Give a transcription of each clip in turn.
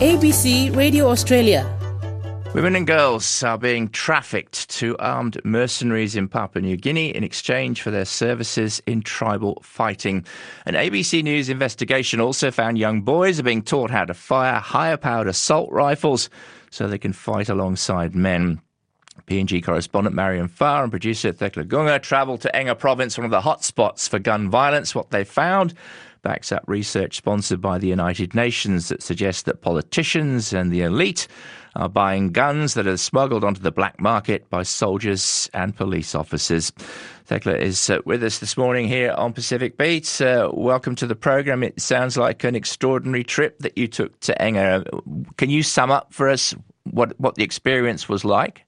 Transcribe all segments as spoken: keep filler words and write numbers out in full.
A B C Radio Australia. Women and girls are being trafficked to armed mercenaries in Papua New Guinea in exchange for their services in tribal fighting. An A B C News investigation also found young boys are being taught how to fire higher-powered assault rifles so they can fight alongside men. P N G correspondent Marian Farr and producer Thekla Gunga travelled to Enga province, one of the hotspots for gun violence. What they found backs up research sponsored by the United Nations that suggests that politicians and the elite are buying guns that are smuggled onto the black market by soldiers and police officers. Thekla is uh, with us this morning here on Pacific Beat. Uh, welcome to the programme. It sounds like an extraordinary trip that you took to Enga. Can you sum up for us what, what the experience was like?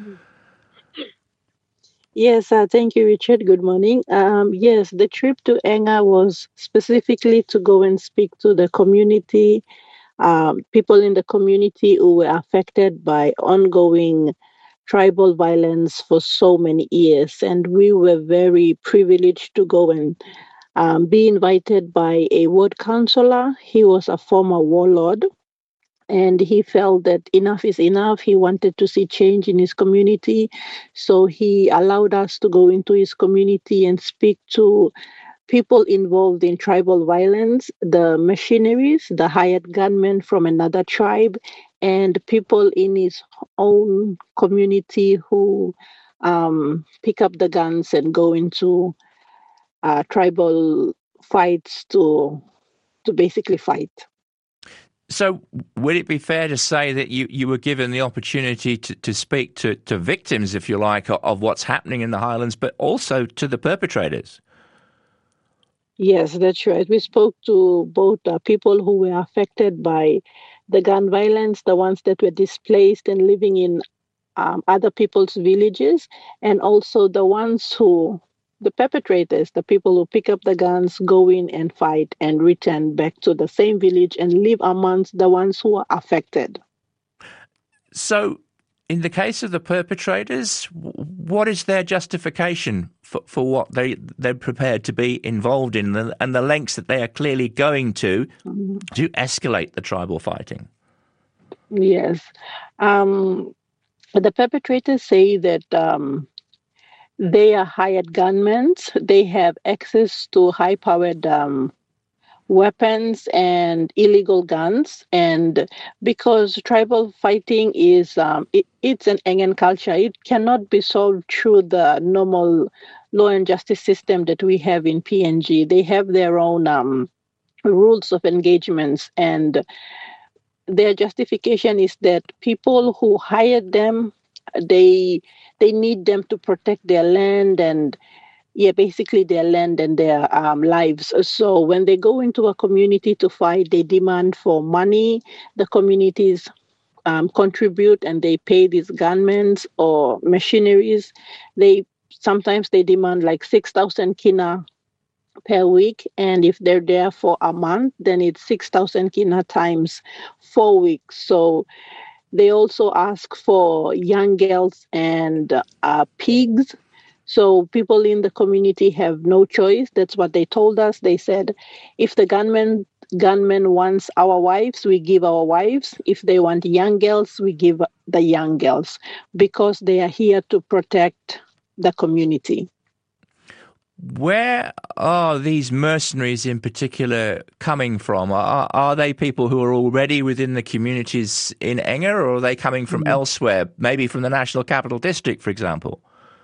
Yes, uh, thank you, Richard. Good morning. Um, yes, the trip to Enga was specifically to go and speak to the community, um, people in the community who were affected by ongoing tribal violence for so many years. And we were very privileged to go and um, be invited by a ward councillor. He was a former warlord. And he felt that enough is enough. He wanted to see change in his community. So he allowed us to go into his community and speak to people involved in tribal violence, the missionaries, the hired gunmen from another tribe, and people in his own community who um, pick up the guns and go into uh, tribal fights to to basically fight. So would it be fair to say that you, you were given the opportunity to, to speak to, to victims, if you like, of, of what's happening in the Highlands, but also to the perpetrators? Yes, that's right. We spoke to both uh, people who were affected by the gun violence, the ones that were displaced and living in um, other people's villages, and also the ones who the perpetrators, the people who pick up the guns, go in and fight and return back to the same village and live amongst the ones who are affected. So in the case of the perpetrators, what is their justification for, for what they, they're prepared to be involved in and the lengths that they are clearly going to mm-hmm. to escalate the tribal fighting? Yes. Um, the perpetrators say that um, they are hired gunmen. They have access to high-powered um, weapons and illegal guns. And because tribal fighting is, um, it, it's an Engan culture, it cannot be solved through the normal law and justice system that we have in P N G. They have their own um, rules of engagements, and their justification is that people who hired them, they they need them to protect their land and yeah, basically their land and their um, lives. So when they go into a community to fight, they demand for money. The communities um, contribute and they pay these gunmen or machineries. They sometimes they demand like six thousand kina per week, and if they're there for a month, then it's six thousand kina times four weeks. So they also ask for young girls and uh, pigs. So people in the community have no choice. That's what they told us. They said, if the gunman gunman wants our wives, we give our wives. If they want young girls, we give the young girls, because they are here to protect the community. Where are these mercenaries in particular coming from? Are, are they people who are already within the communities in Enga, or are they coming from mm-hmm. elsewhere, maybe from the National Capital District, for example?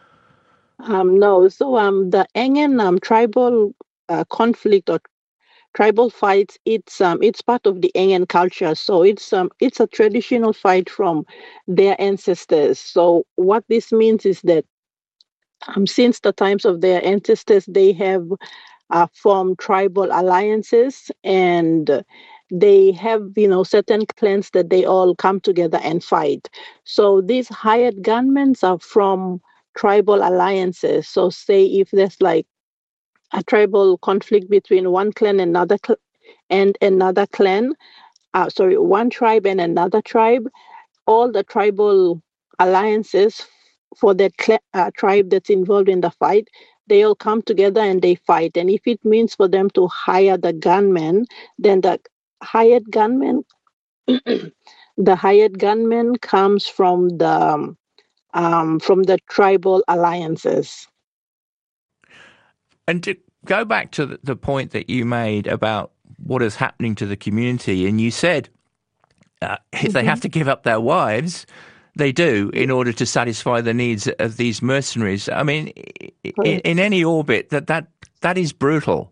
Um, no, so um, the Engan um, tribal uh, conflict or tribal fights, it's um, it's part of the Engan culture. So it's um, it's a traditional fight from their ancestors. So what this means is that Um, since the times of their ancestors, they have uh, formed tribal alliances, and they have, you know, certain clans that they all come together and fight. So these hired gunmen are from tribal alliances. So say if there's like a tribal conflict between one clan and another cl- and another clan, uh, sorry, one tribe and another tribe, all the tribal alliances for that cl- uh, tribe that's involved in the fight, they all come together and they fight. And if it means for them to hire the gunmen, then the hired gunmen the hired gunmen comes from the um, from the tribal alliances. And to go back to the, the point that you made about what is happening to the community, and you said uh, if they have to give up their wives, they do in order to satisfy the needs of these mercenaries. I mean, in, in any orbit, that, that that is brutal.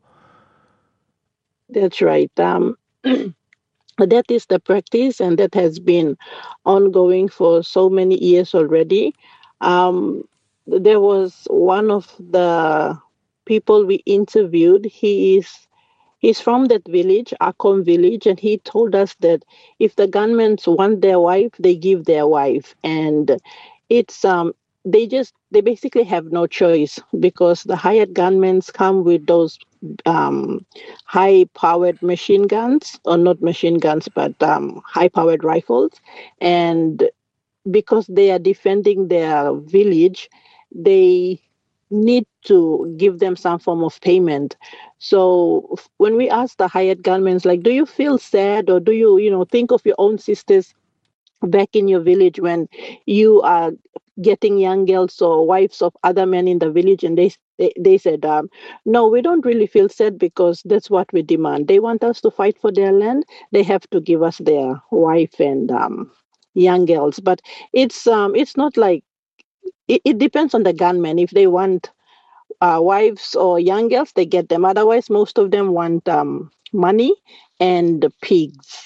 That's right. Um, that is the practice, and that has been ongoing for so many years already. Um, there was one of the people we interviewed. He is he's from that village, Akom village, and he told us that if the gunmen want their wife, they give their wife, and it's um they just they basically have no choice because the hired gunmen come with those um, high-powered machine guns, or not machine guns, but um, high-powered rifles, and because they are defending their village, they need to give them some form of payment. So f- when we ask the hired gunmen, like, do you feel sad, or do you, you know, think of your own sisters back in your village when you are getting young girls or wives of other men in the village? And they they, they said, um, no, we don't really feel sad because that's what we demand. They want us to fight for their land. They have to give us their wife and um, young girls. But it's um it's not like it, it depends on the gunmen. If they want uh, wives or young girls, they get them. Otherwise, most of them want um, money and pigs.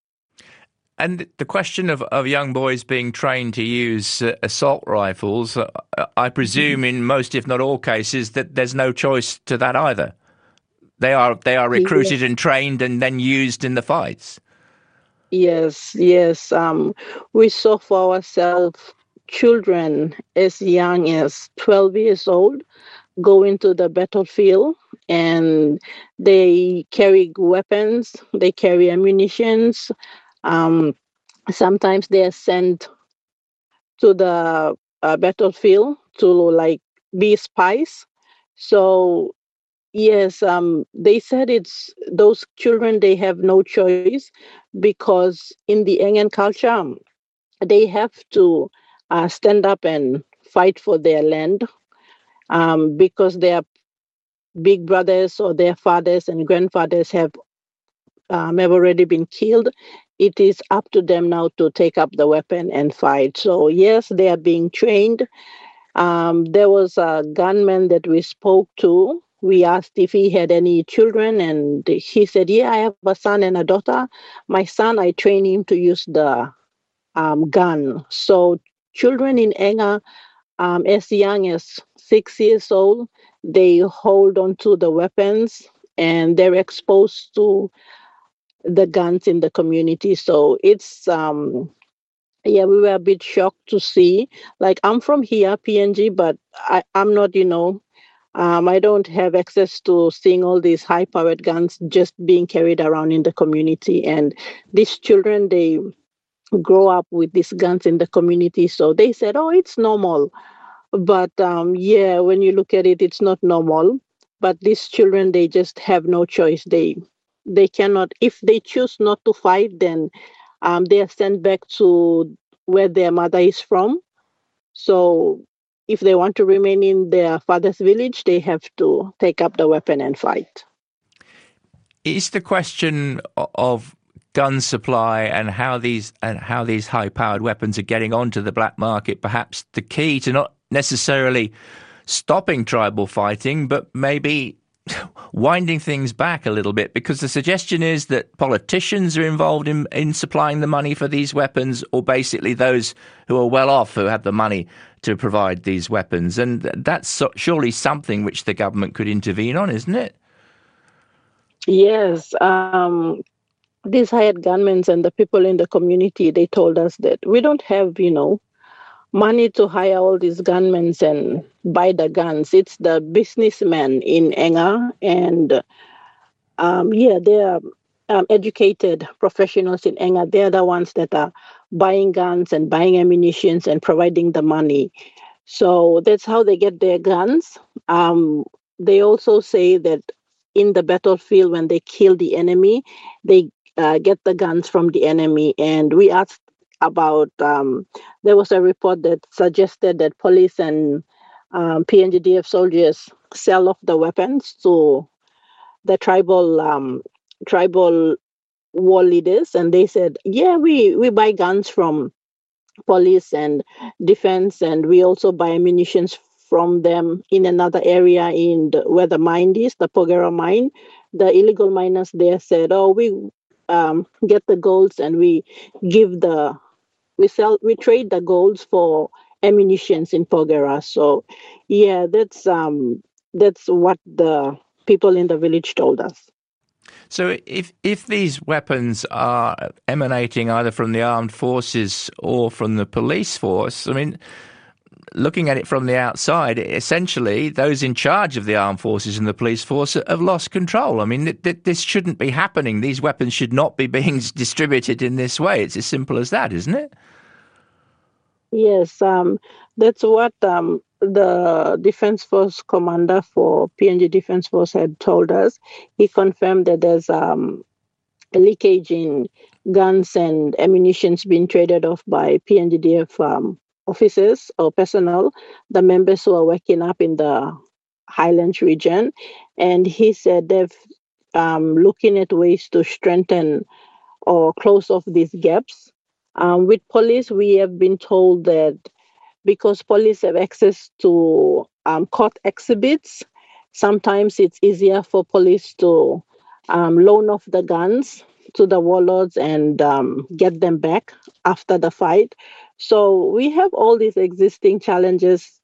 And the question of, of young boys being trained to use uh, assault rifles, uh, I presume in most, if not all cases, that there's no choice to that either. They are they are recruited and trained and then used in the fights. Yes, yes. Um, we saw for ourselves children as young as twelve years old go into the battlefield, and they carry weapons, they carry ammunitions. Um, sometimes they are sent to the uh, battlefield to like be spies. So yes, um, they said it's those children, they have no choice because in the Engen culture, um, they have to uh, stand up and fight for their land, um, because their big brothers or their fathers and grandfathers have um, have already been killed. It is up to them now to take up the weapon and fight. So yes, they are being trained. Um, there was a gunman that we spoke to. We asked if he had any children, and he said, yeah, I have a son and a daughter. My son, I train him to use the um, gun. So children in Enga, um, as young as six years old, they hold on to the weapons, and they're exposed to the guns in the community. So it's um, yeah, we were a bit shocked to see. Like, I'm from here, P N G, but I, I'm not, you know, um, I don't have access to seeing all these high powered guns just being carried around in the community. And these children, they grow up with these guns in the community. So they said, oh, it's normal. But um, yeah, when you look at it, it's not normal. But these children, they just have no choice. They they cannot. If they choose not to fight, then um, they are sent back to where their mother is from. So if they want to remain in their father's village, they have to take up the weapon and fight. Is the question of gun supply and how these and how these high-powered weapons are getting onto the black market perhaps the key to not necessarily stopping tribal fighting, but maybe winding things back a little bit? Because the suggestion is that politicians are involved in, in supplying the money for these weapons, or basically those who are well off who have the money to provide these weapons. And that's so, surely something which the government could intervene on, isn't it? Yes. Um, these hired gunmen and the people in the community, they told us that we don't have, you know, money to hire all these gunmen and buy the guns. It's the businessmen in Enga, and um, yeah, they're um, educated professionals in Enga. They're the ones that are buying guns and buying ammunitions and providing the money. So that's how they get their guns. Um, they also say that in the battlefield, when they kill the enemy, they uh, get the guns from the enemy. And we asked about, um, there was a report that suggested that police and um, P N G D F soldiers sell off the weapons to the tribal um, tribal war leaders, and they said, yeah, we we buy guns from police and defense, and we also buy ammunition from them in another area in the, where the mine is, the Pogera mine. The illegal miners there said, oh, we um, get the golds and we give the we sell we trade the golds for ammunitions in Pogera. So yeah, that's um that's what the people in the village told us. So if if these weapons are emanating either from the armed forces or from the police force, I mean, looking at it from the outside, essentially those in charge of the armed forces and the police force have lost control. I mean, th- th- this shouldn't be happening. These weapons should not be being distributed in this way. It's as simple as that, isn't it? Yes, um, that's what um, the Defense Force commander for P N G Defense Force had told us. He confirmed that there's um, a leakage in guns and ammunitions being traded off by P N G D F um, officers or personnel, the members who are working up in the Highlands region. And he said they've um, looking at ways to strengthen or close off these gaps. Um, with police, we have been told that because police have access to um, court exhibits, sometimes it's easier for police to um, loan off the guns to the warlords and um, get them back after the fight. So we have all these existing challenges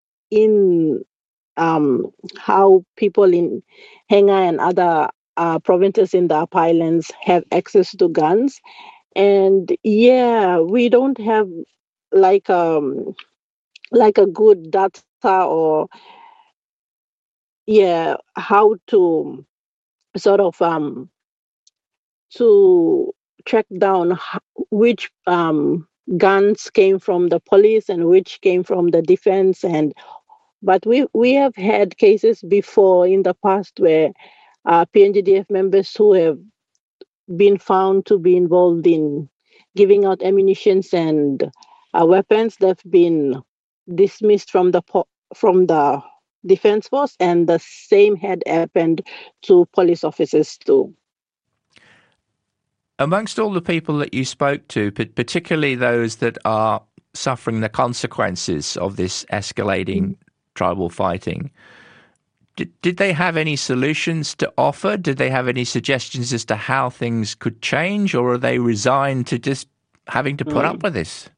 in um, how people in Henga and other uh, provinces in the Upper Highlands have access to guns. And yeah, we don't have like um like a good data or yeah how to sort of um to track down h- which um guns came from the police and which came from the defense. And but we we have had cases before in the past where uh, P N G D F members who have been found to be involved in giving out ammunitions and uh, weapons that have been dismissed from the po- from the defense force, and the same had happened to police officers too. Amongst all the people that you spoke to, particularly those that are suffering the consequences of this escalating mm-hmm. tribal fighting, did, did they have any solutions to offer? Did they have any suggestions as to how things could change, or are they resigned to just having to put mm. up with this?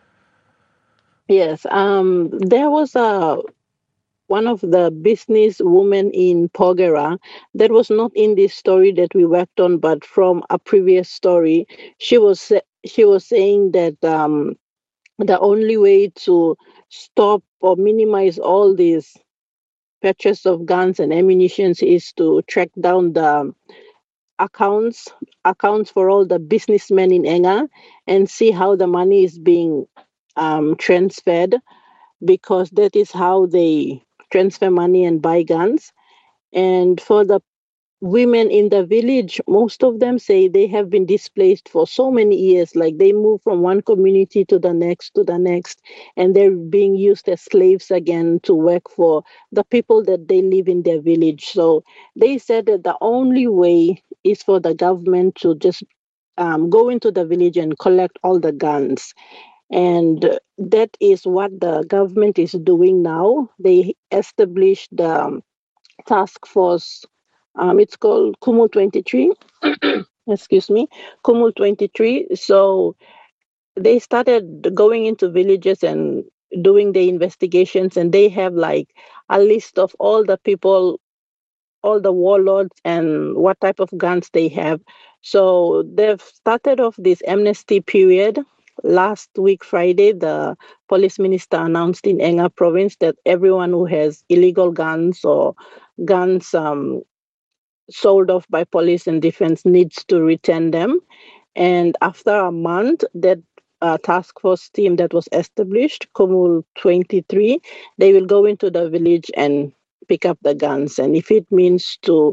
Yes, um, there was a one of the business women in Pogera that was not in this story that we worked on, but from a previous story. She was she was saying that um, the only way to stop or minimize all these purchase of guns and ammunition is to track down the accounts accounts for all the businessmen in Enga and see how the money is being um, transferred, because that is how they transfer money and buy guns. And for the women in the village, most of them say they have been displaced for so many years. Like they move from one community to the next to the next, and they're being used as slaves again to work for the people that they live in their village. So they said that the only way is for the government to just um, go into the village and collect all the guns. And that is what the government is doing now. They established the task force. Um, it's called Kumul twenty-three. Excuse me, Kumul twenty-three. So they started going into villages and doing the investigations, and they have like a list of all the people, all the warlords, and what type of guns they have. So they've started off this amnesty period. Last week, Friday, the police minister announced in Enga province that everyone who has illegal guns or guns um, sold off by police and defense needs to return them. And after a month, that uh, task force team that was established, Kumul twenty-three, they will go into the village and pick up the guns. And if it means to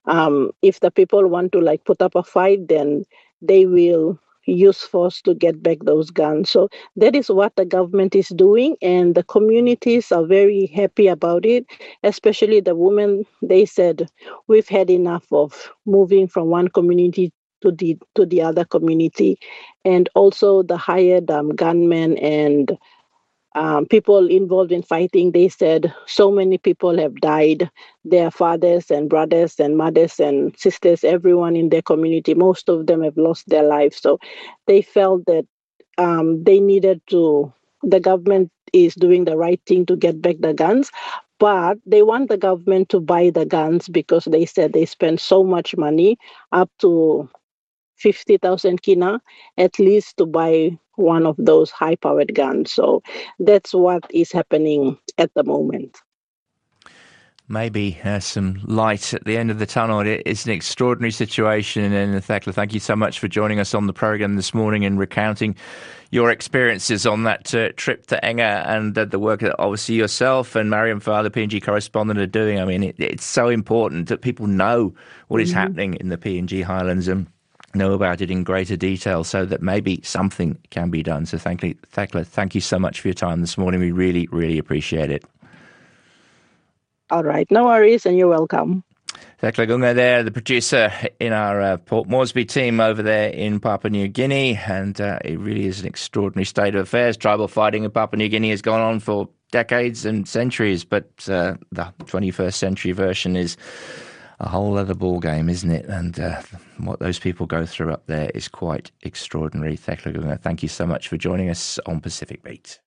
um, if the people want to like put up a fight, then they will use force to get back those guns. So that is what the government is doing, and the communities are very happy about it, especially the women. They said, we've had enough of moving from one community to the to the other community. And also the hired um, gunmen and um, people involved in fighting, they said so many people have died, their fathers and brothers and mothers and sisters, everyone in their community, most of them have lost their lives. So they felt that um, they needed to, the government is doing the right thing to get back the guns, but they want the government to buy the guns because they said they spend so much money, up to fifty thousand kina at least, to buy one of those high powered guns. So that's what is happening at the moment. Maybe uh, some light at the end of the tunnel. It's an extraordinary situation. And Thekla, thank you so much for joining us on the program this morning and recounting your experiences on that uh, trip to Enga, and uh, the work that obviously yourself and Mariam Farr, the P N G correspondent, are doing. I mean, it, it's so important that people know what is mm-hmm. happening in the P N G Highlands and know about it in greater detail so that maybe something can be done. So thank you, Thekla, thank you so much for your time this morning. We really, really appreciate it. All right, no worries, and you're welcome. Thekla Gunga there, the producer in our uh, Port Moresby team over there in Papua New Guinea, and uh, it really is an extraordinary state of affairs. Tribal fighting in Papua New Guinea has gone on for decades and centuries, but uh, the twenty-first century version is a whole other ball game, isn't it? And uh, what those people go through up there is quite extraordinary. Thekla Gunga, thank you so much for joining us on Pacific Beat.